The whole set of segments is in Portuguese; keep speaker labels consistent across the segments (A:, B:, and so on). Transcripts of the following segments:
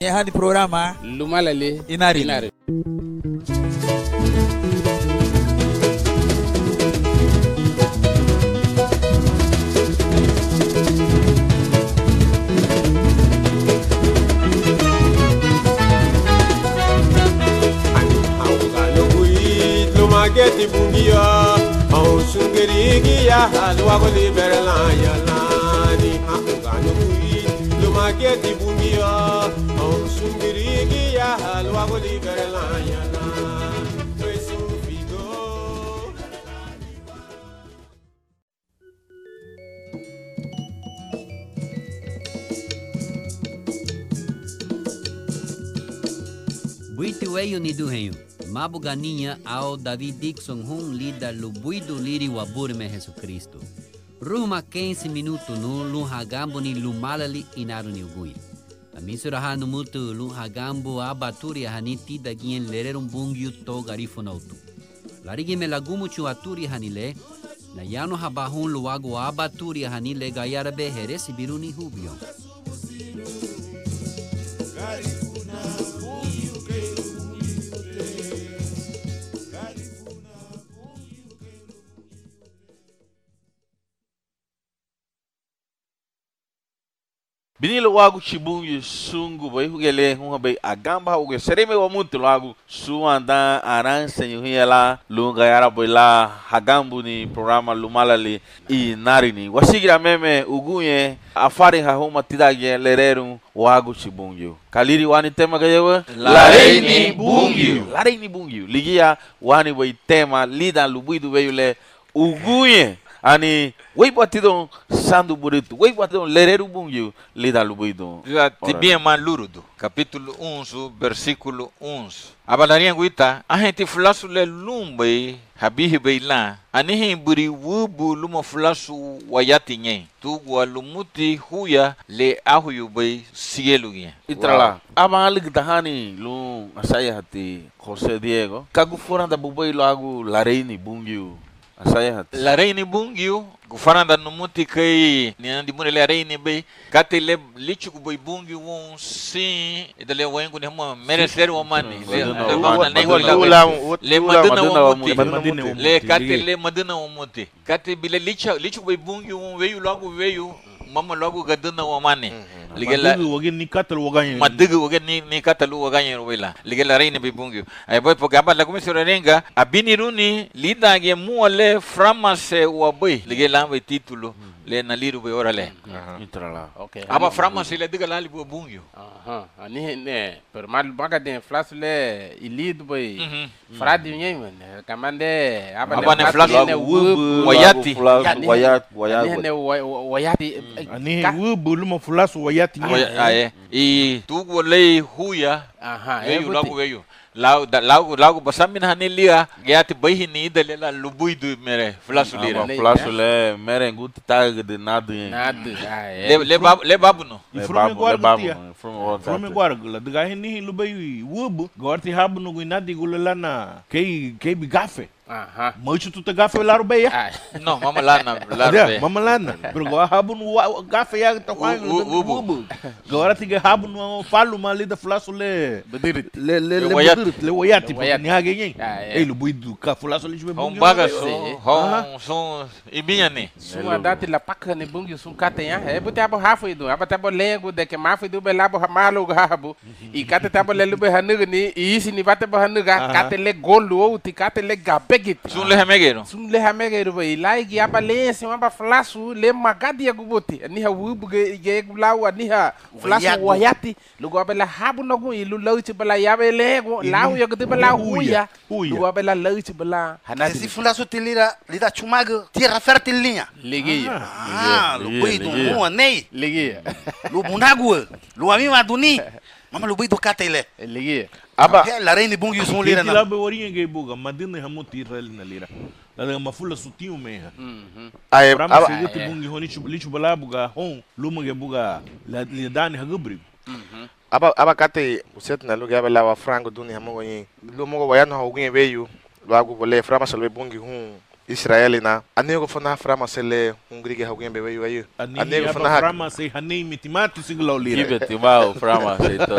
A: Hadi programa
B: Lumalali
A: Inari.
C: Mageti bungia, au sungerigi ya halwa goli berla ya lani. Agano kui, lo mageti bungia, au sungerigi ya halwa goli berla ya lani. Toi sufido.
D: Buitu eyo ni duhenyo. Mabu ganinha ao David Dixon lida lubuido liri waburme Jesus Cristo. Ruma 15 minutos no luhagambo ni lumalali inaru ni ugui. A misura hanu mutu luhagambo abaturi haniti dagien lererum bungyu to garifonautu. Larigi me lagumu chu aturi hanile, na yano habahun luago abaturi hanile gayarabe heresi biruni hubio.
E: Binilo wagu chibungu sungu bai hugele hunga bai agamba huge sereme wa muntu wagu suanda aranse yuhiela lunga yara bai la hagambu ni programa lumalali inarini wasigira meme ugunye afari ha huma tidage lereru wagu chibungu kaliri wani tema gayewa
F: Lareini Bungyu
E: ligia wani bai tema lida lubuidu bayule ugunye ani weibatidon sandu burito weibatidon lereru bungyu lida lubuido
F: Tibia Malurudo, capítulo 11, versículo 11. Abalarinha guita, a gente falaço le lumbai, habihi beila, anihin buri wubu luma falaço wayati nyen, tu lumuti huya le ahuyu bei sielu nyen.
E: itrala abali gitahani lu asaya hati José Diego kagu foranda bubai lagu Lareini Bungyu asaya hati
F: Lareini Bungyu, gufaranda numuti kai ni ndi mure Lareini bei, kate le lichu bei Bungyu won sim, idale wengu ni hama merecer o mani, le madina o muti, le kate le madina o muti, kate bile lichu bei Bungyu won veio logo veio mama logo gadana o mani. Ligela
G: wagin ni katalo waganya
F: madigu wagin ni katalu waganya robela ligela Lareini Bungyu ay boy pogaba la komisura renga abiniruni lida ge muale framase wa boy ligela be título le na liru be orale
E: itrala
B: Okay.
F: aba framase le diga lali Bungyu
B: Ani ne per mal baga den flash le ilido boy. Fradi nyen kamande
F: aba ne flash
B: ne
F: wayati
B: ne wayati
G: ani wubu luma fulasu wayati
F: ay e tu le huya veio logo veio Lago basamin hanilia gati bahini dalela lubuidu mere flasulira
E: flasule mere ngut tag de nada
F: le babu no
G: ifrume guarda la diga hini lubai wubu gorti habu no guinadi gulana kei bigafe Muito tu te gafe lá rubeia.
F: Não, mama lá na rubeia.
G: Mama lá na. Pero agora rabo no gafe ya tá falando ubu. Agora tem rabo no falo mal ali da flaço le wayati ni hagenye. Ele buido ka flaço ali jube
F: bungyo. Son ibinha ne.
B: Suma dati la paka ne bungyo sun katenya. Bote abo hafu ido. Abata abo lengo de que mafu ido be labo malo gabo. E kate tabo le lube hanuga ni isi ni bate bo hanuga kate le golu ou ti kate le gabe
F: Sun le
B: hamegero boy like ya balese ma ba flasu le magadi ya gubote ni ha wubu ge lawa ni ha flasu wayati lugo bela habu no go ilu lawti bela ya bele go lawu ya gute bela huya lugo bela lawti bela
A: Hanadi si fulaso tilira lida chumago tierra fértil linha.
B: Ligi
A: Lu buido mo nei.
B: Ligi
A: Lu munagu. Lu ami maduni. Mama lu buido katele.
B: Ligi
E: aba
A: Lareini Bungyu sun lira
G: na. Lá be warinha ge buga madina hamuti israel na lira. La mafula sutiu meha.
E: ay
G: Rama seguti bungi honi lichu bala buga hon luma ge buga la dani hagubri.
H: Aba kate uset na lugar bela wa frango duni hamongo yin. Lumo wayano ha ugunye veio. Logo vole frama salve bungi Israel na anego fana frama sele Hungria alguém bebeu aí.
G: Anego fana frama sei hanei mitimati siglo lira.
E: Kibe timau frama sei to.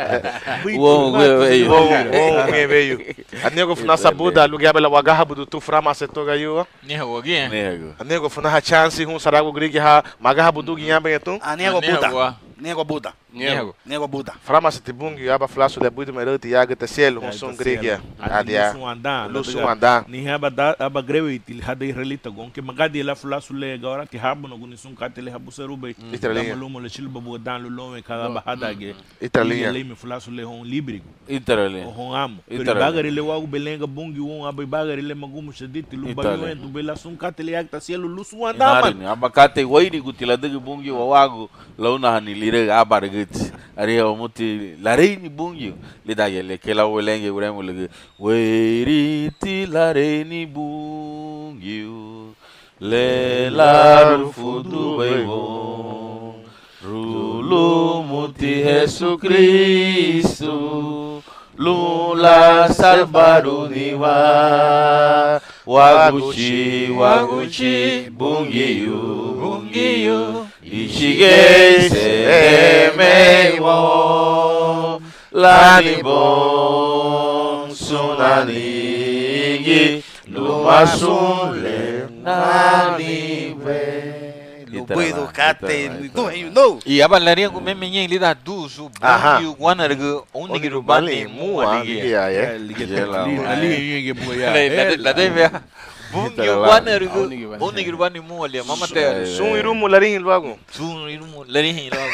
H: Alguém veio. Anego fana sabuda lugar bela wagaha budu tu frama se toga yo.
F: Nego alguém.
H: Anego fana ha chance hun sarago grigi ha magaha budu ginha beto.
A: Anego Buda. Nego Buda. Nego Buda.
H: Frama se tibungi aba flasu le budu meroti yaga te cielo hun son grigi. Adia. Lusu anda.
G: Ni aba greve til hada israelita gon que magadi la flasu le agora que habu no gunisun katele habu serube. Malumo le chilba budan lo lome cada bahada ge.
H: Italia.
G: Le me flasu le hon libre.
E: Italia.
G: Hon amo. Pero bagari le wagu belenga bungi won aba bagari le magumu shaditi lu bayo en tu bela sun katele yakta cielo lusu anda man.
E: Aba kate wairi gutila de bungi wagu launa hani lire aba regit. Ari o muti lareini bungi le da yele que la welenge uremo le wairi ti lareini bungi le laru fudu bebo rulu muti Jesus Cristo lula salvaru niwa waguchi bungiyu ishige se meiwo lani bon sunanigi lumasule nani ve
A: Lubuido kate no.
F: E a balaria com memenha lida duzu bungi wanarga unigiru bani mua
H: Iya ya.
G: Ali ye boya.
F: La deve bungi wanarga unigiru bani mua ali mama te
H: Sun irumu larin luago.
F: sun irumu larin logo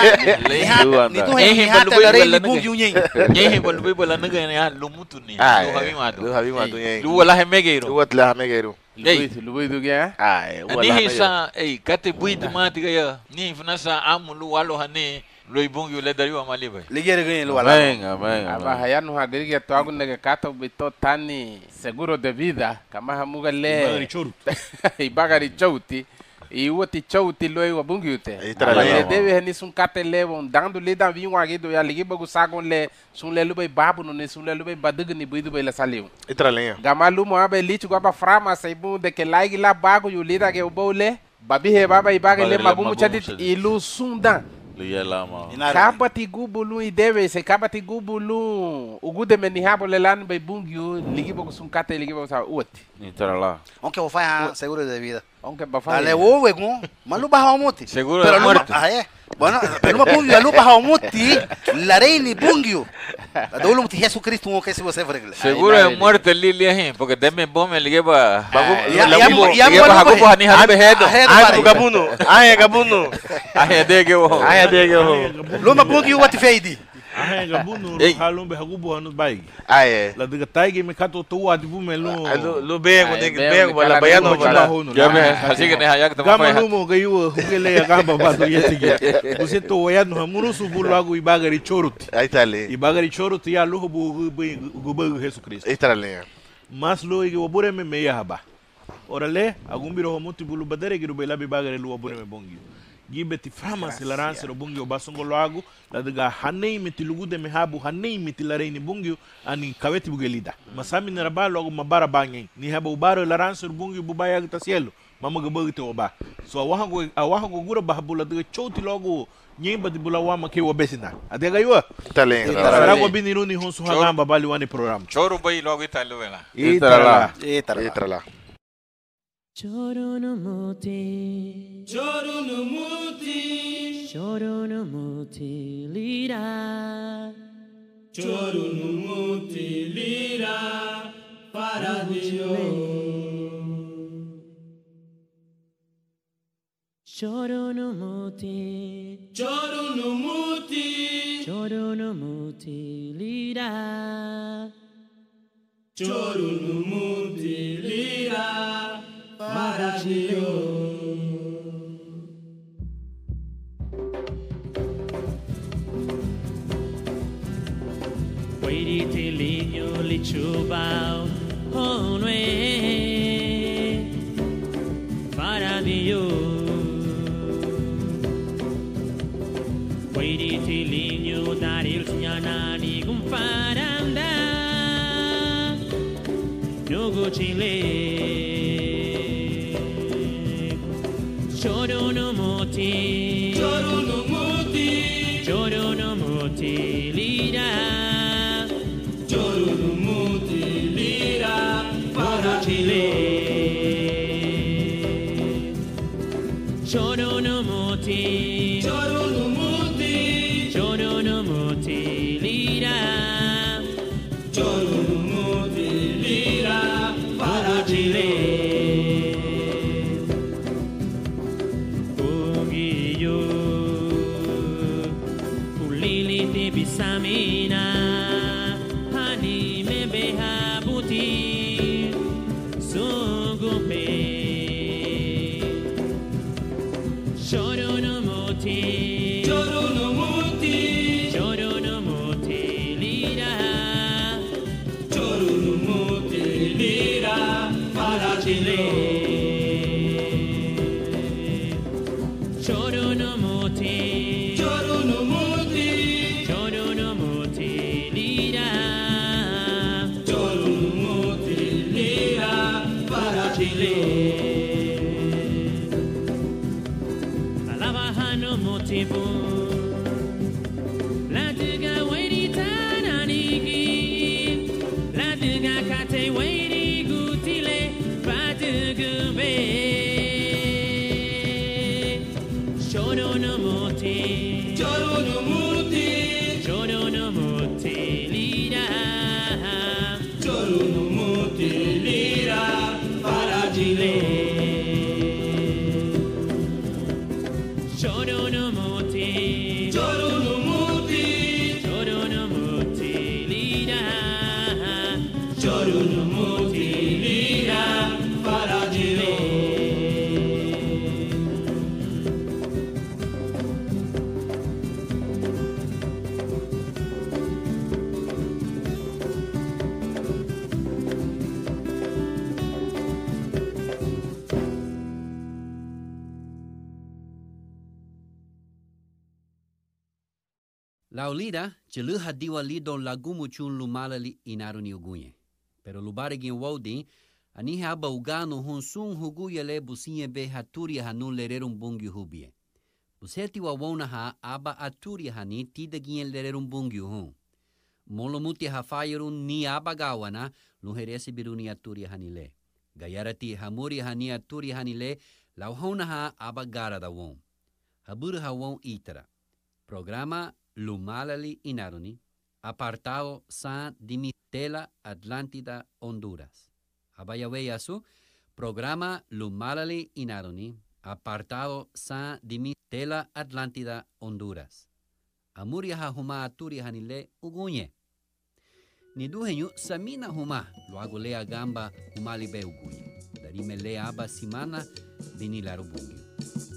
A: Ni tu ni hata la rei bungi unyen.
F: nyehe balu be bala naga ya lumutu ni
H: Lu habi matu ye.
F: lu wala hemegeiro
H: Lu watla megeru.
B: Lubuido ge.
F: ni sa kate buidu mati ga ni fanasa amulu walo hane loi bungi le dari wa maliba
A: Ligere ganhe lo wala.
E: Amém.
B: Aba hayanu hagirige to agu nege kato bito tani seguro de vida kama hamuga le ibagari chouti e uoti chouti loi wa bungi ute le deve hani sun kate le bon dando le da vinho agido ya ligi bagu sagon le sun le lubai babu no ne sun le lubai badig ni buidu bai la saliu
H: Itralenha.
B: gamalu mo abe lichu gaba frama saibu de que laigi la bagu yu lida ke ubole babi he baba ibaga le magumu chadit ilu sundan kabati gubulu idewe se kabati gubulu ugude meni habo lelan bay bungyu ligi bogo sun kate ligi bogo sa uti
E: Entra
A: Aunque vou fazer seguro de vida.
B: aunque ba fa
A: Ale wo wego, malu ba hamuti.
F: Seguro de muerte.
A: Bueno, pero bungyu alu ba hamuti, la reini bungyu. Adolo muti Jesus Cristo o que se você fregle.
F: Seguro de muerte lilia hin porque deme bome ligue ba
A: Ya
F: hago hani habe hedo
H: Gabuno. Gabuno.
F: dege wo
A: Loma bungyu what feidi.
G: Gabuno halumbe hagubo hanu bai. La diga taigi me kato to adibu melu.
H: Lu bengo wala bayano wala.
F: así que ne hayak ta
G: Gama lumo gayu hugele ya gamba ba do yetige. Você to wayano hamuru subulu agu ibagari choruti.
H: Aitale.
G: Ibagari choruti ya luhu bu Jesus Cristo.
H: Itralenha.
G: Mas lo igi wabure me meya haba. Orale agumbiro homuti bulu badere giru bela bibagari lu wabure me bongi. Gibeti frama silaranse ro bungi obasongo lago la daga hanei mitilugu de mehabu hanei mitilareini bungi ani kaweti bugelida masami na raba logo mabara bangen ni haba ubaro laranse ro bungi bubaya gita cielo mama gabagite oba so awahago gura bahabu la daga choti logo nyemba di bula wama ke wabesina adega yua
H: Itralenha.
G: sarago biniruni honsu hagamba bali wani program
F: choro bai logo italo vela
H: Itrala.
I: Choro no muti, choro no muti, choro no muti lira, choro no muti lira para Deus. Choro no muti, choro no muti, choro no muti lira, choro no muti lira para Deus. Wairi te linho li chubao honwe para Deus. Wairi te linho daril sianani gumparanda no go chile. samina hani mebeha buti sungupe choro no moti lira para Chile. Choro no moti lira para Chile. Alabaha no motivo la diga wairi tananigi la diga kate wairi gutile patugube choro no moti lira para Chile. Choro no moti lira para Chile.
D: Laulida, chelu hadiwa lido lagumu chun lumalali inaruni ugunye. Pero lubarigin wodi, ani haba ugano hunsun huguyele businye be haturi hanun lererun bungi hubie. Buseti wa wona ha aba aturi hani tidagien lererun bungi hun. Molomuti hafayerun ni aba gawana luheresi biruni aturi hanile. Gayarati hamuri hani aturi hanile lauhona ha aba gara da won. Habur ha won itara. Programa Lumalali Inaruni, apartado San Dimitela, Atlántida, Honduras. Abayaweyasu, programa Lumalali Inaruni, apartado San Dimitela, Atlántida, Honduras. Amuria huma aturi hanile ugunye. Niduhenyu samina huma, luago lea gamba humalibe ugunye. Darime lea aba simana, binilaru bungyu.